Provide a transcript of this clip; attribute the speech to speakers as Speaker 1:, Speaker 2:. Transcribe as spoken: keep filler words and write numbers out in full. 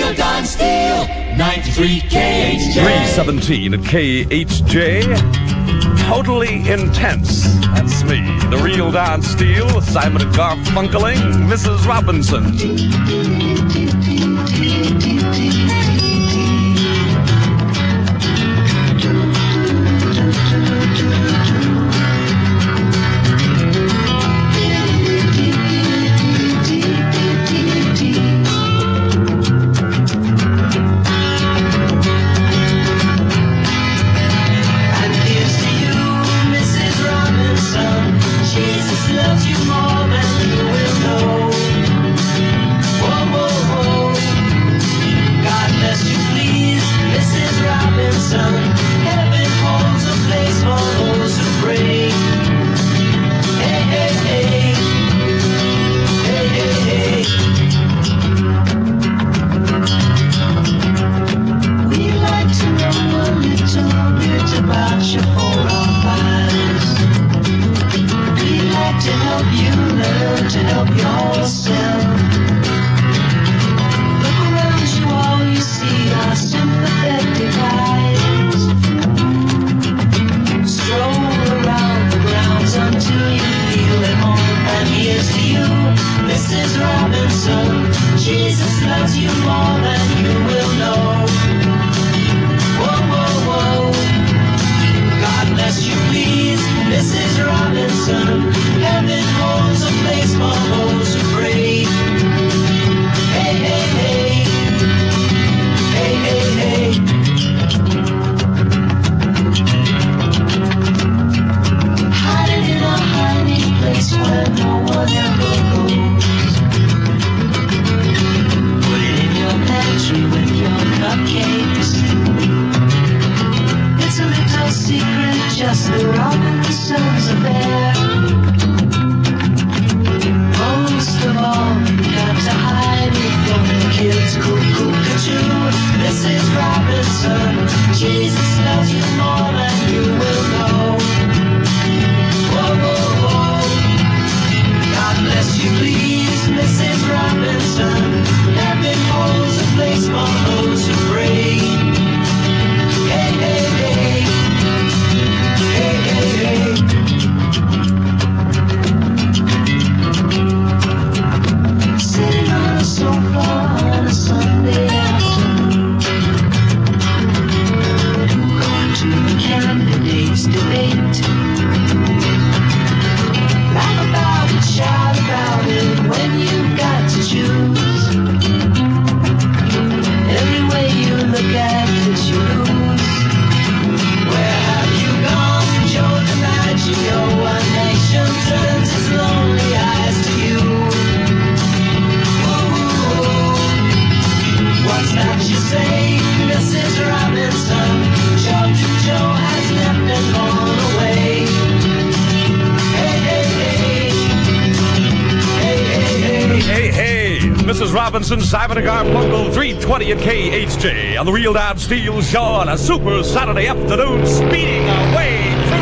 Speaker 1: Real Don Steele, ninety-three K H J.
Speaker 2: three seventeen at K H J. Totally intense. That's me, the real Don Steele, Simon and Garfunkeling, Missus Robinson. Missus Robinson, Simon and Garfunkel, three twenty at K H J on the Real Don Steele Show on a super Saturday afternoon, speeding away.